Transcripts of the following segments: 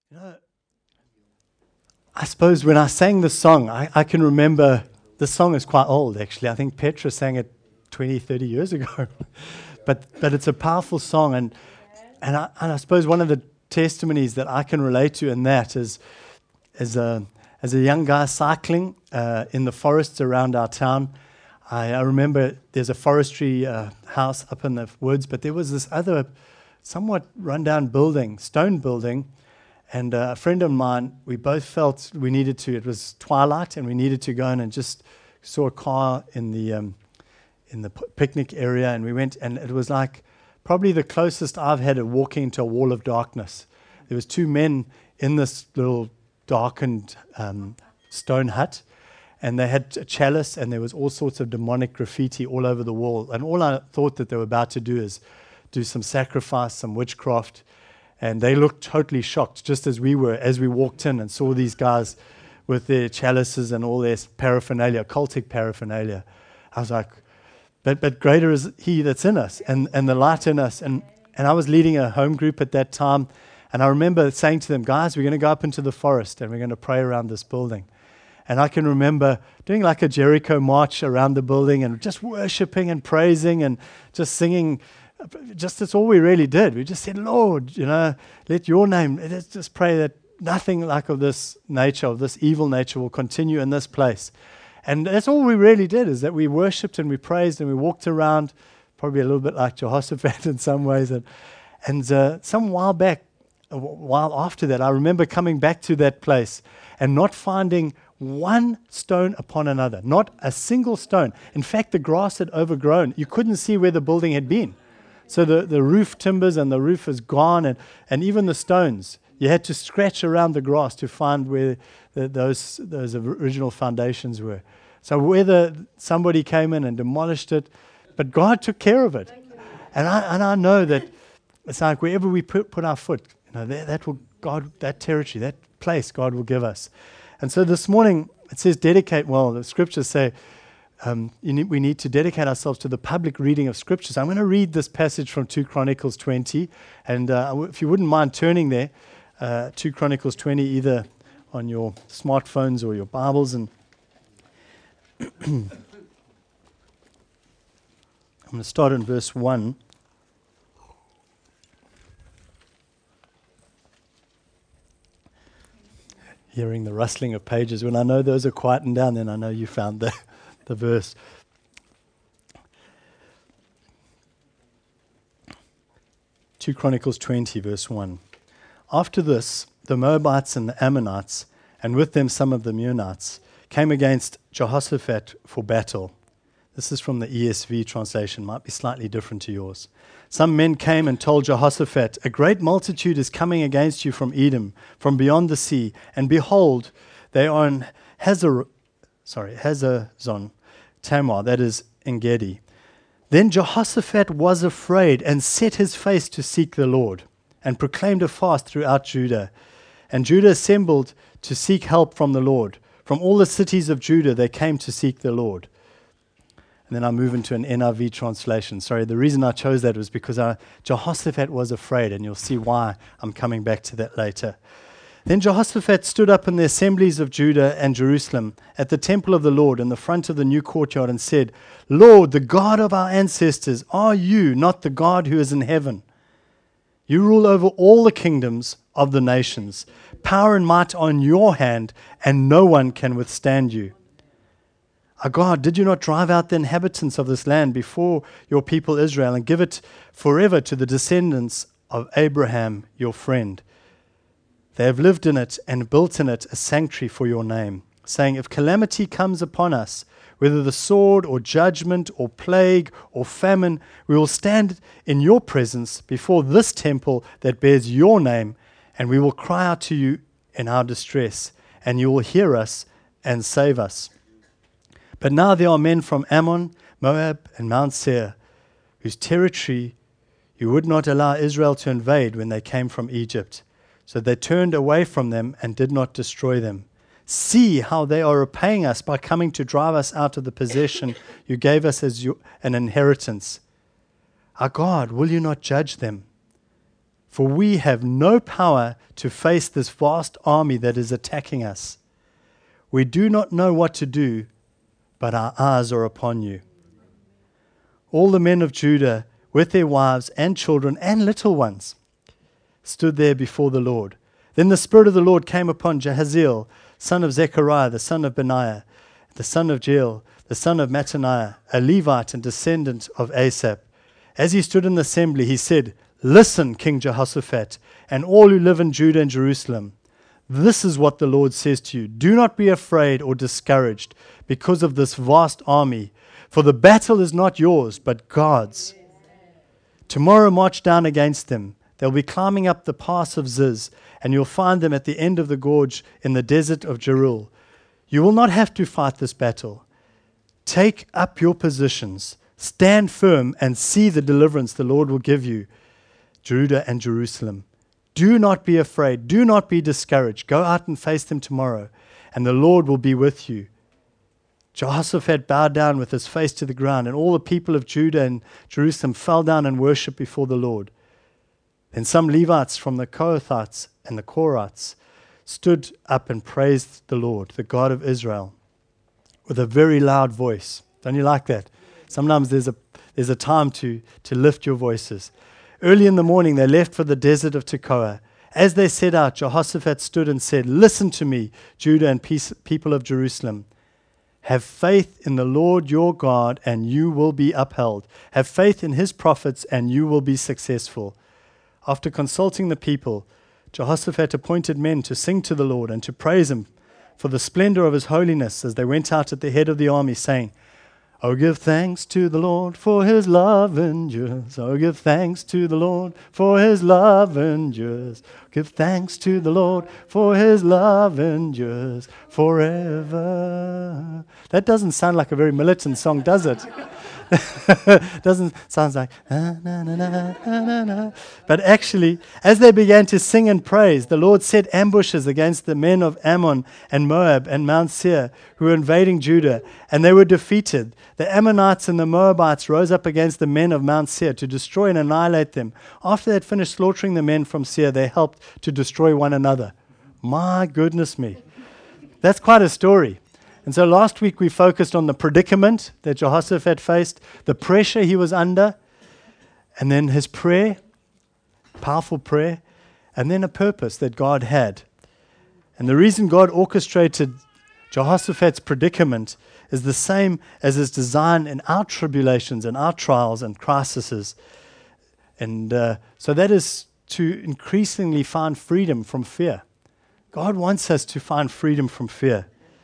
You know, I suppose when I sang the song, I can remember the song is quite old, actually. I think Petra sang it 20, 30 years ago. but it's a powerful song. And I suppose one of the testimonies that I can relate to in that is as a young guy cycling in the forests around our town. I remember there's a forestry house up in the woods, but there was this other somewhat rundown building, stone building, and a friend of mine, we both felt we needed to, it was twilight, and we needed to go in and just saw a car in the picnic area, and we went, and it was like probably the closest I've had of walking into a wall of darkness. There was two men in this little darkened stone hut, and they had a chalice, and there was all sorts of demonic graffiti all over the wall. And all I thought that they were about to do is do some sacrifice, some witchcraft. And they looked totally shocked, just as we were, as we walked in and saw these guys with their chalices and all their paraphernalia, cultic paraphernalia. I was like, but greater is he that's in us, and the light in us. And I was leading a home group at that time, and I remember saying to them, guys, we're going to go up into the forest, and we're going to pray around this building. And I can remember doing like a Jericho march around the building and just worshiping and praising and just singing. Just that's all we really did. We just said, Lord, let your name, let's just pray that nothing like of this nature, of this evil nature will continue in this place. And that's all we really did, is that we worshipped and we praised and we walked around, probably a little bit like Jehoshaphat in some ways. And some while after that, I remember coming back to that place and not finding one stone upon another, not a single stone. In fact, the grass had overgrown. You couldn't see where the building had been. So the roof timbers and the roof is gone, and even the stones. You had to scratch around the grass to find where those original foundations were. So whether somebody came in and demolished it, but God took care of it. And I know that it's like wherever we put our foot, that territory, that place, God will give us. And so this morning it says dedicate. Well, the scriptures say we need to dedicate ourselves to the public reading of scriptures. I'm going to read this passage from 2 Chronicles 20, and if you wouldn't mind turning there, 2 Chronicles 20, either on your smartphones or your Bibles. And I'm going to start in verse 1. Hearing the rustling of pages. When I know those are quieting down, then I know you found the verse. Two Chronicles 20, verse 1. After this, the Moabites and the Ammonites, and with them some of the Meunites, came against Jehoshaphat for battle. This is from the ESV translation, might be slightly different to yours. Some men came and told Jehoshaphat, a great multitude is coming against you from Edom, from beyond the sea, and behold, they are in Hazazon Tamar, that is En-gedi. Then Jehoshaphat was afraid and set his face to seek the Lord, and proclaimed a fast throughout Judah. And Judah assembled to seek help from the Lord. From all the cities of Judah they came to seek the Lord. And then I move into an NIV translation. Sorry, the reason I chose that was because Jehoshaphat was afraid, and you'll see why I'm coming back to that later. Then Jehoshaphat stood up in the assemblies of Judah and Jerusalem at the temple of the Lord in the front of the new courtyard and said, Lord, the God of our ancestors, are you not the God who is in heaven? You rule over all the kingdoms of the nations. Power and might are in your hand, and no one can withstand you. Our God, did you not drive out the inhabitants of this land before your people Israel and give it forever to the descendants of Abraham, your friend? They have lived in it and built in it a sanctuary for your name, saying, if calamity comes upon us, whether the sword or judgment or plague or famine, we will stand in your presence before this temple that bears your name, and we will cry out to you in our distress, and you will hear us and save us. But now there are men from Ammon, Moab, and Mount Seir, whose territory you would not allow Israel to invade when they came from Egypt. So they turned away from them and did not destroy them. See how they are repaying us by coming to drive us out of the possession you gave us as an inheritance. Our God, will you not judge them? for we have no power to face this vast army that is attacking us. We do not know what to do, but our eyes are upon you." All the men of Judah, with their wives and children and little ones, stood there before the Lord. Then the Spirit of the Lord came upon Jahaziel, son of Zechariah, the son of Benaiah, the son of Jeiel, the son of Mattaniah, a Levite and descendant of Asaph. As he stood in the assembly, he said, "Listen, King Jehoshaphat, and all who live in Judah and Jerusalem. This is what the Lord says to you. Do not be afraid or discouraged because of this vast army, for the battle is not yours, but God's. Tomorrow march down against them. They'll be climbing up the pass of Ziz, and you'll find them at the end of the gorge in the desert of Jeruel. You will not have to fight this battle. Take up your positions, stand firm, and see the deliverance the Lord will give you, Judah and Jerusalem. Do not be afraid. Do not be discouraged. Go out and face them tomorrow, and the Lord will be with you." Jehoshaphat bowed down with his face to the ground, and all the people of Judah and Jerusalem fell down and worshipped before the Lord. Then some Levites from the Kohathites and the Korahites stood up and praised the Lord, the God of Israel, with a very loud voice. Don't you like that? Sometimes there's a time to lift your voices. Early in the morning, they left for the desert of Tekoa. As they set out, Jehoshaphat stood and said, "Listen to me, Judah and people of Jerusalem. Have faith in the Lord your God, and you will be upheld. Have faith in his prophets, and you will be successful." After consulting the people, Jehoshaphat appointed men to sing to the Lord and to praise him for the splendor of his holiness as they went out at the head of the army, saying, "Oh, give thanks to the Lord, for his love endures. Oh, give thanks to the Lord, for his love endures. Give thanks to the Lord, for his love endures forever." That doesn't sound like a very militant song, does it? Doesn't sound like na, na, na, na, na, na. But actually, as they began to sing and praise, the Lord set ambushes against the men of Ammon and Moab and Mount Seir who were invading Judah, and they were defeated. The Ammonites and the Moabites rose up against the men of Mount Seir to destroy and annihilate them. After they had finished slaughtering the men from Seir, they helped to destroy one another. My goodness me. That's quite a story. And so last week we focused on the predicament that Jehoshaphat faced, the pressure he was under, and then his prayer, powerful prayer, and then a purpose that God had. And the reason God orchestrated Jehoshaphat's predicament is the same as his design in our tribulations and our trials and crises. And so that is to increasingly find freedom from fear. God wants us to find freedom from fear.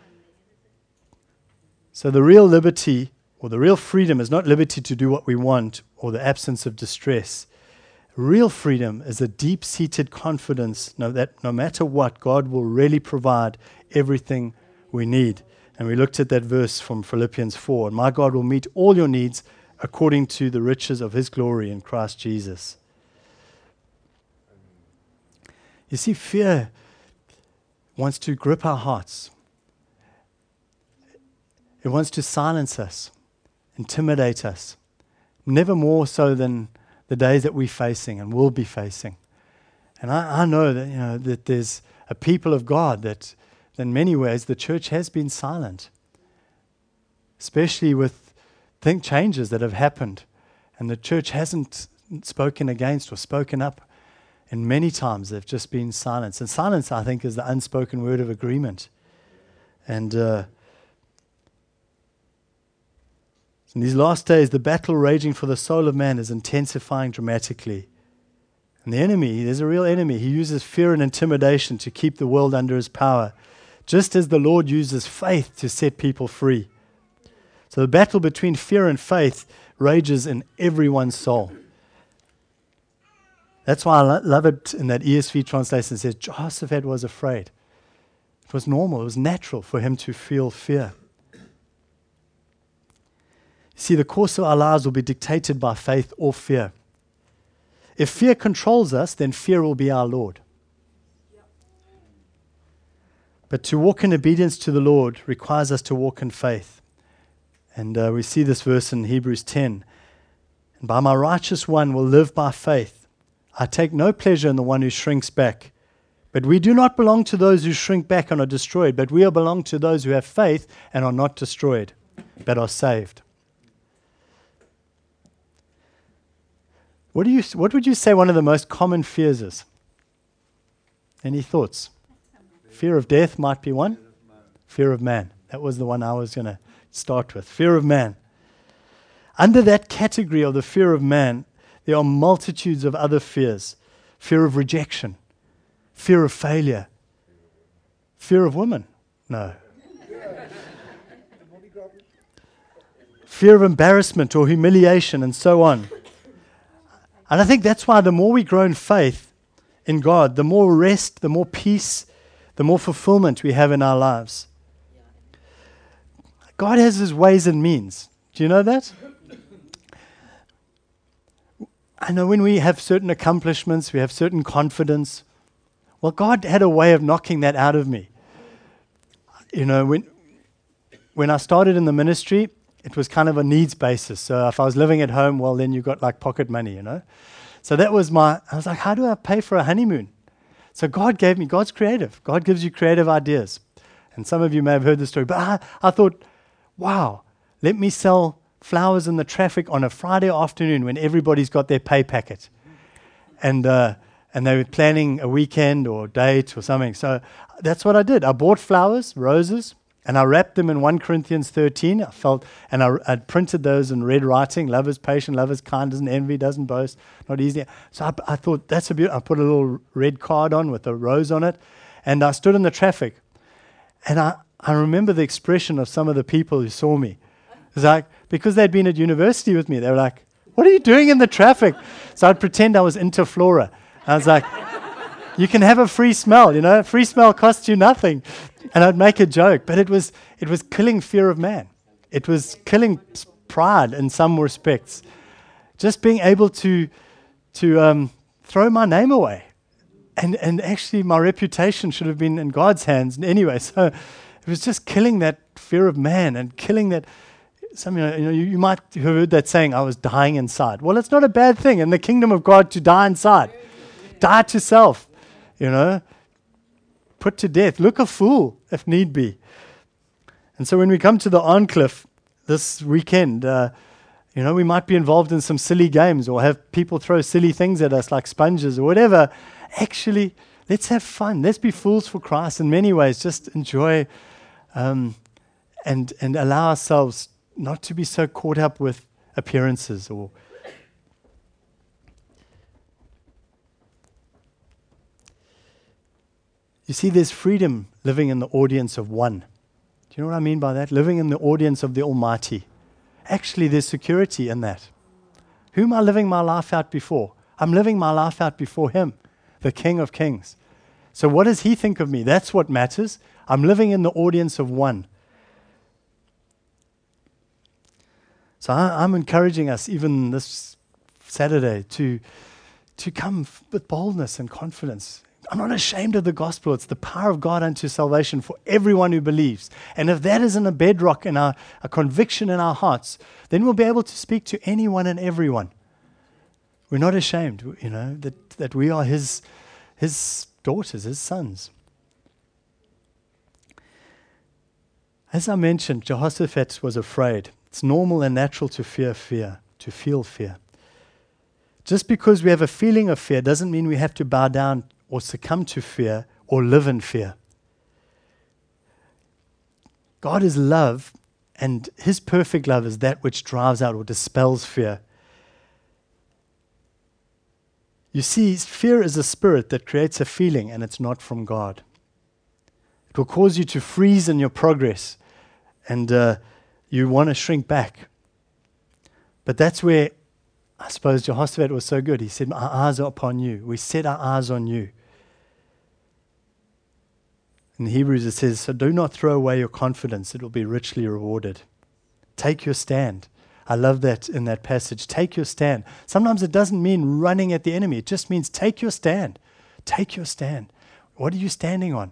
So the real liberty or the real freedom is not liberty to do what we want or the absence of distress. Real freedom is a deep-seated confidence that no matter what, God will really provide everything we need. And we looked at that verse from Philippians 4. "And my God will meet all your needs according to the riches of his glory in Christ Jesus." You see, fear wants to grip our hearts. It wants to silence us, intimidate us, never more so than the days that we're facing and will be facing. And I know that that there's a people of God that, in many ways, the church has been silent, especially with changes that have happened, and the church hasn't spoken against or spoken up. And many times they've just been silent. And silence, I think, is the unspoken word of agreement. And in these last days, the battle raging for the soul of man is intensifying dramatically. And the enemy, there's a real enemy. He uses fear and intimidation to keep the world under his power, just as the Lord uses faith to set people free. So the battle between fear and faith rages in everyone's soul. That's why I love it in that ESV translation. It says, Jehoshaphat was afraid. It was normal. It was natural for him to feel fear. See, the course of our lives will be dictated by faith or fear. If fear controls us, then fear will be our Lord. But to walk in obedience to the Lord requires us to walk in faith. And we see this verse in Hebrews 10. "And by my righteous one will live by faith. I take no pleasure in the one who shrinks back. But we do not belong to those who shrink back and are destroyed, but we belong to those who have faith and are not destroyed, but are saved. What would you say one of the most common fears is? Any thoughts? Fear of death might be one. Fear of man. That was the one I was going to start with. Fear of man. Under that category of the fear of man, there are multitudes of other fears. Fear of rejection. Fear of failure. Fear of women. No. Fear of embarrassment or humiliation and so on. And I think that's why the more we grow in faith in God, the more rest, the more peace, the more fulfillment we have in our lives. God has His ways and means. Do you know that? I know when we have certain accomplishments, we have certain confidence. Well, God had a way of knocking that out of me. You know, when I started in the ministry, it was kind of a needs basis. So if I was living at home, well, then you got like pocket money, you know. So that was I was like, how do I pay for a honeymoon? So God's creative. God gives you creative ideas. And some of you may have heard the story. But I thought, wow, let me sell flowers in the traffic on a Friday afternoon when everybody's got their pay packet. And they were planning a weekend or date or something. So that's what I did. I bought flowers, roses, and I wrapped them in 1 Corinthians 13. I printed those in red writing. Love is patient, love is kind, doesn't envy, doesn't boast, not easy. So I thought, that's a beautiful. I put a little red card on with a rose on it. And I stood in the traffic. And I remember the expression of some of the people who saw me. It was like, because they'd been at university with me, they were like, what are you doing in the traffic? So I'd pretend I was Interflora. I was like, you can have a free smell, you know, free smell costs you nothing. And I'd make a joke, but it was killing fear of man. It was killing pride in some respects. Just being able to throw my name away. And actually my reputation should have been in God's hands anyway. So it was just killing that fear of man and killing that. You might have heard that saying, I was dying inside. Well, it's not a bad thing in the kingdom of God to die inside. Die to self, you know. Put to death. Look a fool if need be. And so when we come to the Arncliffe this weekend, we might be involved in some silly games or have people throw silly things at us like sponges or whatever. Actually, let's have fun. Let's be fools for Christ in many ways. Just enjoy and allow ourselves not to be so caught up with appearances or you see, there's freedom living in the audience of one. Do you know what I mean by that? Living in the audience of the Almighty. Actually, there's security in that. Who am I living my life out before? I'm living my life out before Him, the King of Kings. So what does He think of me? That's what matters. I'm living in the audience of one. So I'm encouraging us, even this Saturday, to come with boldness and confidence. I'm not ashamed of the gospel. It's the power of God unto salvation for everyone who believes. And if that isn't a bedrock in a conviction in our hearts, then we'll be able to speak to anyone and everyone. We're not ashamed, that we are His daughters, His sons. As I mentioned, Jehoshaphat was afraid. It's normal and natural to feel fear. Just because we have a feeling of fear doesn't mean we have to bow down or succumb to fear or live in fear. God is love, and His perfect love is that which drives out or dispels fear. You see, fear is a spirit that creates a feeling, and it's not from God. It will cause you to freeze in your progress, and you want to shrink back. But that's where I suppose Jehoshaphat was so good. He said, our eyes are upon you. We set our eyes on you. In Hebrews it says, so do not throw away your confidence. It will be richly rewarded. Take your stand. I love that in that passage. Take your stand. Sometimes it doesn't mean running at the enemy. It just means take your stand. Take your stand. What are you standing on?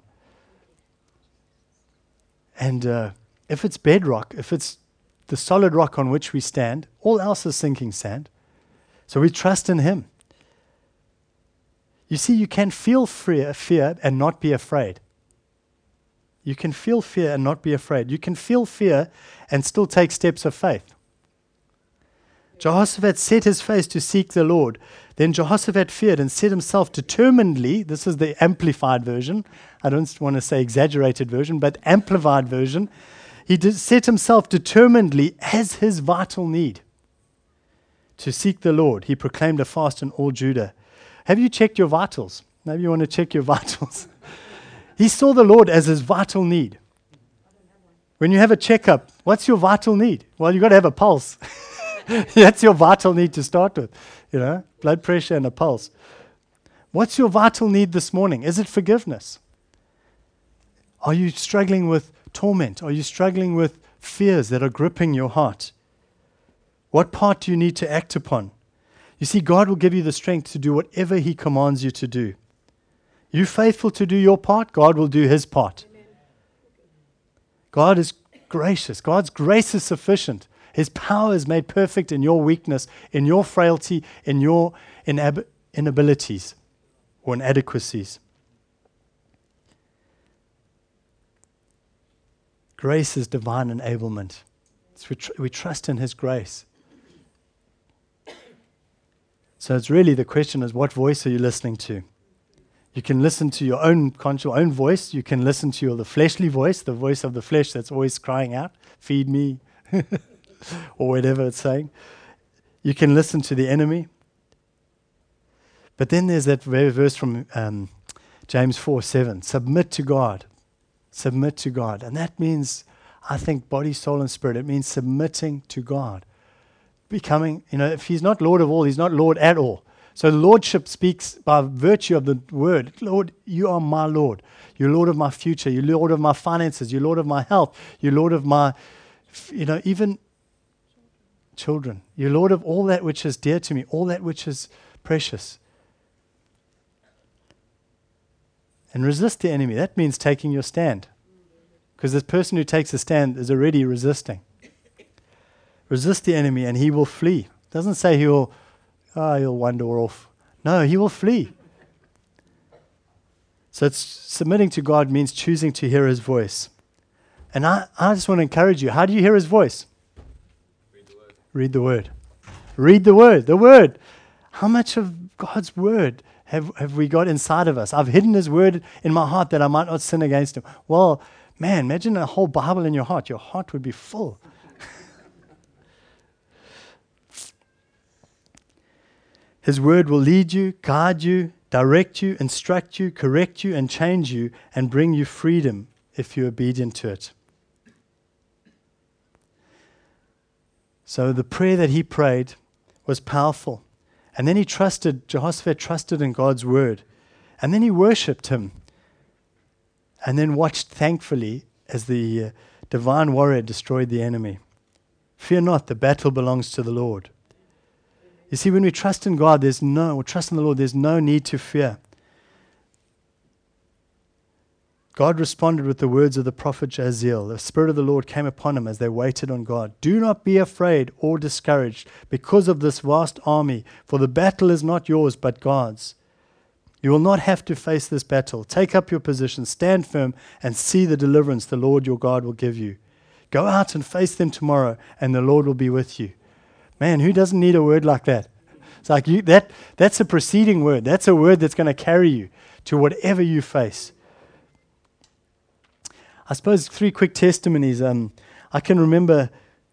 And if it's bedrock, if it's the solid rock on which we stand, all else is sinking sand. So we trust in Him. You see, you can feel fear and not be afraid. You can feel fear and not be afraid. You can feel fear and still take steps of faith. Jehoshaphat set his face to seek the Lord. Then Jehoshaphat feared and set himself determinedly. This is the amplified version. I don't want to say exaggerated version, but amplified version. He set himself determinedly as his vital need to seek the Lord. He proclaimed a fast in all Judah. Have you checked your vitals? Maybe you want to check your vitals. He saw the Lord as his vital need. When you have a checkup, what's your vital need? Well, you've got to have a pulse. That's your vital need to start with. Blood pressure and a pulse. What's your vital need this morning? Is it forgiveness? Are you struggling with torment? Are you struggling with fears that are gripping your heart? What part do you need to act upon? You see, God will give you the strength to do whatever He commands you to do. You faithful to do your part, God will do His part. Amen. God is gracious. God's grace is sufficient. His power is made perfect in your weakness, in your frailty, in your inabilities or inadequacies. Grace is divine enablement. We trust in His grace. So it's really the question is, what voice are you listening to? You can listen to your own conscious, your own voice. You can listen to the fleshly voice, the voice of the flesh that's always crying out, feed me, or whatever it's saying. You can listen to the enemy. But then there's that very verse from James 4:7, submit to God. Submit to God. And that means, I think, body, soul, and spirit. It means submitting to God. Becoming, if He's not Lord of all, He's not Lord at all. So Lordship speaks by virtue of the word. Lord, you are my Lord. You're Lord of my future. You're Lord of my finances. You're Lord of my health. You're Lord of my, even children. You're Lord of all that which is dear to me, all that which is precious. And resist the enemy. That means taking your stand. Because this person who takes a stand is already resisting. Resist the enemy and he will flee. It doesn't say he'll wander off. No, he will flee. So it's submitting to God means choosing to hear His voice. And I just want to encourage you. How do you hear His voice? Read the Word. Read the Word. The Word. How much of God's Word have we got inside of us? I've hidden His Word in my heart that I might not sin against Him. Well, man, imagine a whole Bible in your heart. Your heart would be full. His word will lead you, guide you, direct you, instruct you, correct you, and change you, and bring you freedom if you're obedient to it. So the prayer that he prayed was powerful. And then Jehoshaphat trusted in God's word. And then he worshipped Him. And then watched thankfully as the divine warrior destroyed the enemy. Fear not, the battle belongs to the Lord. You see, when we trust in God, trust in the Lord, there's no need to fear. God responded with the words of the prophet Jaziel. The Spirit of the Lord came upon him as they waited on God. Do not be afraid or discouraged because of this vast army, for the battle is not yours but God's. You will not have to face this battle. Take up your position, stand firm, and see the deliverance the Lord your God will give you. Go out and face them tomorrow, and the Lord will be with you. Man, who doesn't need a word like that? It's like that's a preceding word. That's a word that's going to carry you to whatever you face. I suppose 3 quick testimonies. I can remember,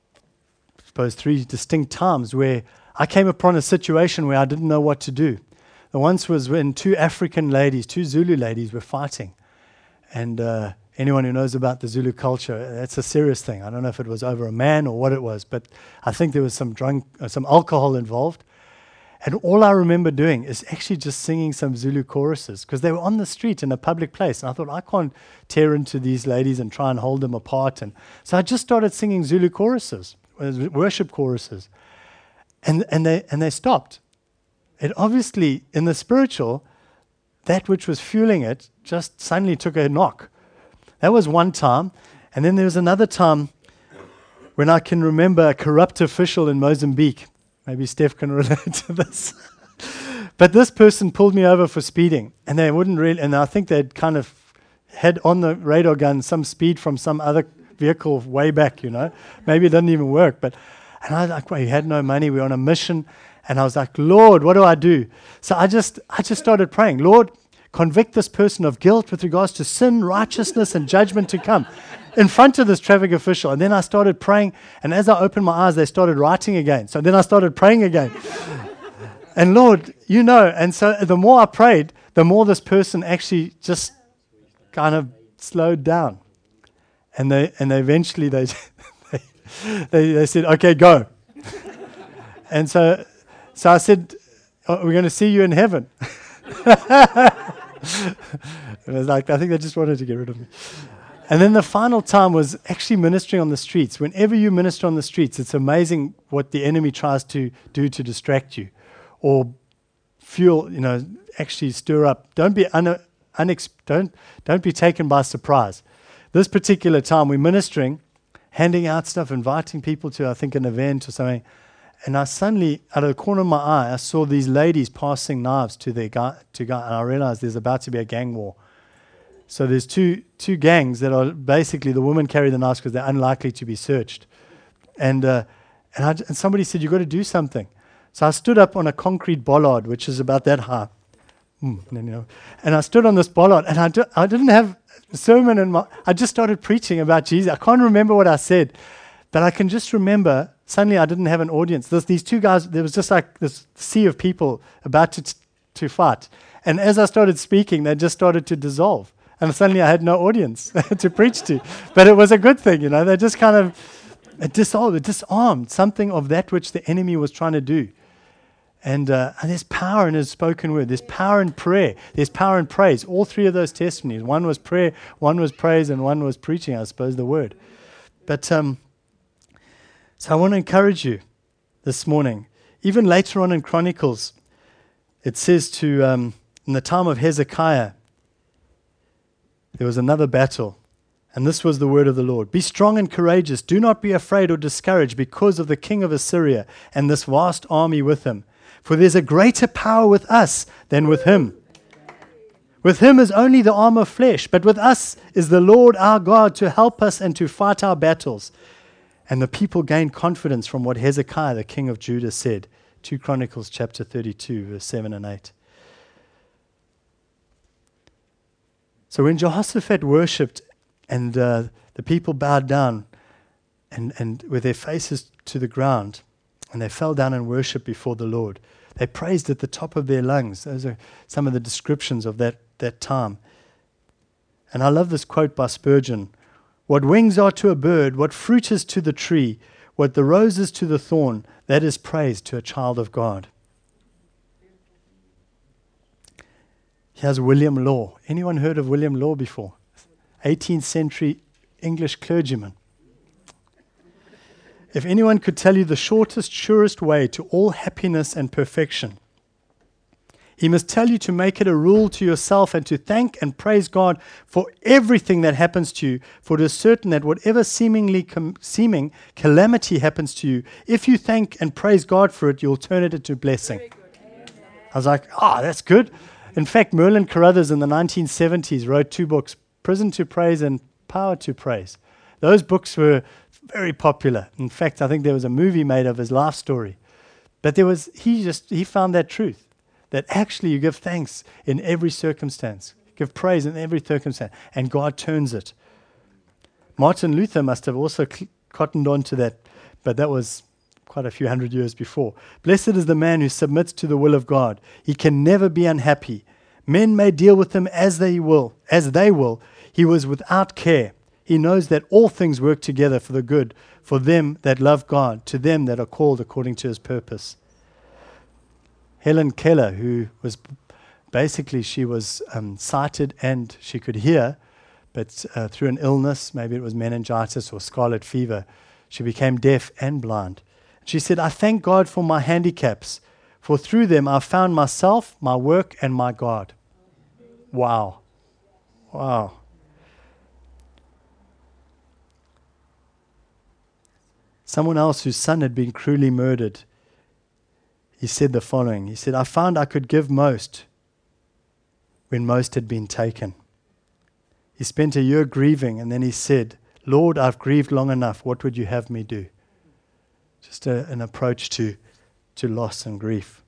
3 distinct times where I came upon a situation where I didn't know what to do. The once was when 2 African ladies, 2 Zulu ladies were fighting. And anyone who knows about the Zulu culture, that's a serious thing. I don't know if it was over a man or what it was, but I think there was some alcohol involved. And all I remember doing is actually just singing some Zulu choruses because they were on the street in a public place. And I thought, I can't tear into these ladies and try and hold them apart. And so I just started singing Zulu choruses, worship choruses. And they stopped. And obviously, in the spiritual, that which was fueling it just suddenly took a knock. That was one time. And then there was another time when I can remember a corrupt official in Mozambique. Maybe Steph can relate to this. But this person pulled me over for speeding, and they wouldn't really, and I think they'd kind of had on the radar gun some speed from some other vehicle way back, Maybe it didn't even work. And I was like, well, he had no money. We were on a mission. And I was like, Lord, what do I do? So I just started praying, Lord, convict this person of guilt with regards to sin, righteousness, and judgment to come in front of this traffic official. And then I started praying. And as I opened my eyes, they started writing again. So then I started praying again. And Lord, and so the more I prayed, the more this person actually just kind of slowed down. And they eventually they said, okay, go. And so I said, we're going to see you in heaven. It was like, I think they just wanted to get rid of me. And then the final time was actually ministering on the streets. Whenever you minister on the streets, it's amazing what the enemy tries to do to distract you or fuel, actually stir up. Don't be don't be taken by surprise. This particular time, we're ministering, handing out stuff, inviting people to, I think, an event or something. And I suddenly, out of the corner of my eye, I saw these ladies passing knives to guy, and I realized there's about to be a gang war. So there's two gangs that are basically, the women carry the knives because they're unlikely to be searched. And somebody said, you've got to do something. So I stood up on a concrete bollard, which is about that high. And I stood on this bollard, and I didn't have a sermon I just started preaching about Jesus. I can't remember what I said, but I can just remember suddenly I didn't have an audience. These two guys, there was just like this sea of people about to fight. And as I started speaking, they just started to dissolve. And suddenly I had no audience to preach to. But it was a good thing, They just kind of disarmed something of that which the enemy was trying to do. And there's power in his spoken word. There's power in prayer. There's power in praise. All three of those testimonies. One was prayer, one was praise, and one was preaching, I suppose, the word. But so I want to encourage you this morning. Even later on in Chronicles, it says in the time of Hezekiah, there was another battle. And this was the word of the Lord. Be strong and courageous. Do not be afraid or discouraged because of the king of Assyria and this vast army with him. For there's a greater power with us than with him. With him is only the arm of flesh, but with us is the Lord our God to help us and to fight our battles. And the people gained confidence from what Hezekiah, the king of Judah, said. 2 Chronicles chapter 32, verse 7 and 8. So when Jehoshaphat worshipped and the people bowed down and with their faces to the ground, and they fell down and worshipped before the Lord. They praised at the top of their lungs. Those are some of the descriptions of that time. And I love this quote by Spurgeon. What wings are to a bird, what fruit is to the tree, what the rose is to the thorn, that is praise to a child of God. Here's William Law. Anyone heard of William Law before? 18th century English clergyman. If anyone could tell you the shortest, surest way to all happiness and perfection, he must tell you to make it a rule to yourself and to thank and praise God for everything that happens to you, for it is certain that whatever seeming calamity happens to you, if you thank and praise God for it, you'll turn it into blessing. I was like, that's good. In fact, Merlin Carothers in the 1970s wrote 2 books, Prison to Praise and Power to Praise. Those books were very popular. In fact, I think there was a movie made of his life story. But he found that truth, that actually you give thanks in every circumstance, give praise in every circumstance, and God turns it. Martin Luther must have also cottoned on to that, but that was quite a few hundred years before. Blessed is the man who submits to the will of God. He can never be unhappy. Men may deal with him as they will. He was without care. He knows that all things work together for the good, for them that love God, to them that are called according to his purpose. Helen Keller, who was basically, she was sighted and she could hear, but through an illness, maybe it was meningitis or scarlet fever, she became deaf and blind. She said, I thank God for my handicaps, for through them I found myself, my work, and my God. Wow. Wow. Someone else whose son had been cruelly murdered. he said the following. He said, I found I could give most when most had been taken. He spent a year grieving, and then he said, Lord, I've grieved long enough. What would you have me do? Just an approach to loss and grief.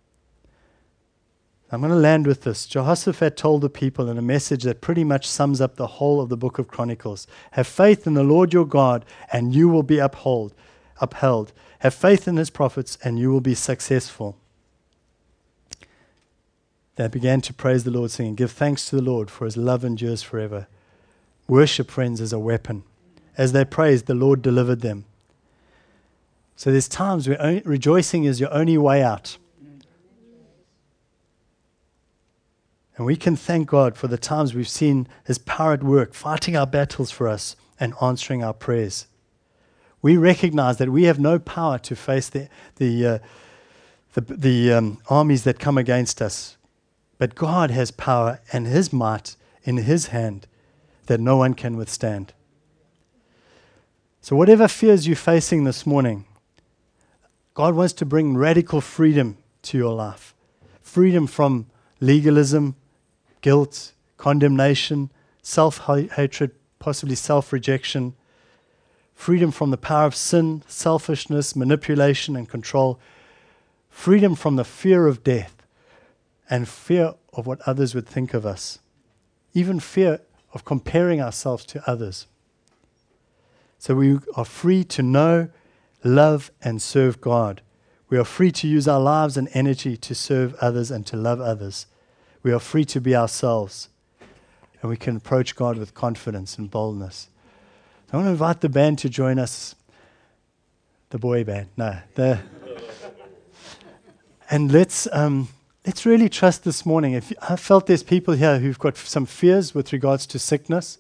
I'm going to land with this. Jehoshaphat told the people in a message that pretty much sums up the whole of the book of Chronicles. Have faith in the Lord your God, and you will be upheld. Have faith in his prophets, and you will be successful. They began to praise the Lord, saying, give thanks to the Lord, for his love endures forever. Worship, friends, is a weapon. As they praised, the Lord delivered them. So there's times where rejoicing is your only way out. And we can thank God for the times we've seen his power at work, fighting our battles for us and answering our prayers. We recognize that we have no power to face the armies that come against us. But God has power and his might in his hand that no one can withstand. So whatever fears you're facing this morning, God wants to bring radical freedom to your life. Freedom from legalism, guilt, condemnation, self-hatred, possibly self-rejection. Freedom from the power of sin, selfishness, manipulation, and control. Freedom from the fear of death and fear of what others would think of us. Even fear of comparing ourselves to others. So we are free to know, love, and serve God. We are free to use our lives and energy to serve others and to love others. We are free to be ourselves. And we can approach God with confidence and boldness. I want to invite the band to join us. The boy band. No. And let's really trust this morning. I felt there's people here who've got some fears with regards to sickness.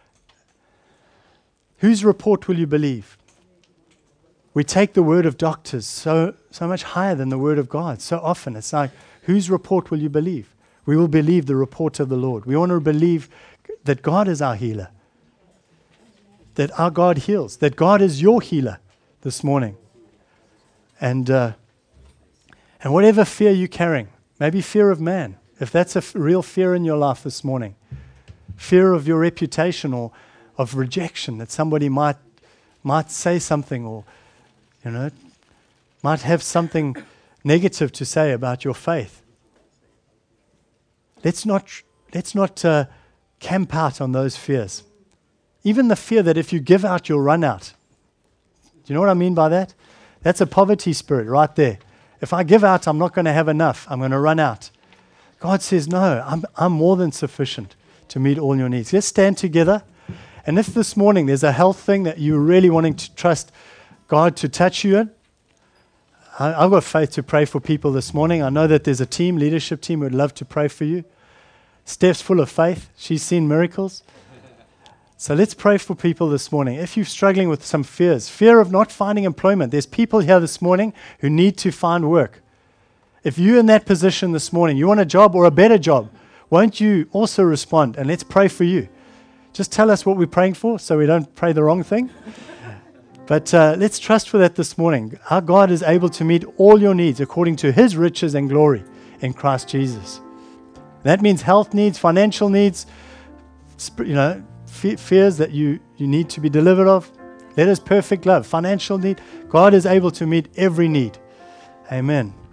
Whose report will you believe? We take the word of doctors so much higher than the word of God. So often it's like, whose report will you believe? We will believe the report of the Lord. We want to believe that God is our healer. That our God heals. That God is your healer this morning. And whatever fear you're carrying, maybe fear of man, if that's a real fear in your life this morning, fear of your reputation or of rejection, that somebody might say something or, might have something negative to say about your faith. Let's not camp out on those fears. Even the fear that if you give out, you'll run out. Do you know what I mean by that? That's a poverty spirit right there. If I give out, I'm not going to have enough. I'm going to run out. God says, no, I'm more than sufficient to meet all your needs. Let's stand together. And if this morning there's a health thing that you're really wanting to trust God to touch you in, I've got faith to pray for people this morning. I know that there's a leadership team who would love to pray for you. Steph's full of faith. She's seen miracles. So let's pray for people this morning. If you're struggling with some fears, fear of not finding employment, there's people here this morning who need to find work. If you're in that position this morning, you want a job or a better job, won't you also respond? And let's pray for you. Just tell us what we're praying for so we don't pray the wrong thing. But let's trust for that this morning. Our God is able to meet all your needs according to his riches and glory in Christ Jesus. That means health needs, financial needs, fears that you need to be delivered of. Let us perfect love, financial need. God is able to meet every need. Amen.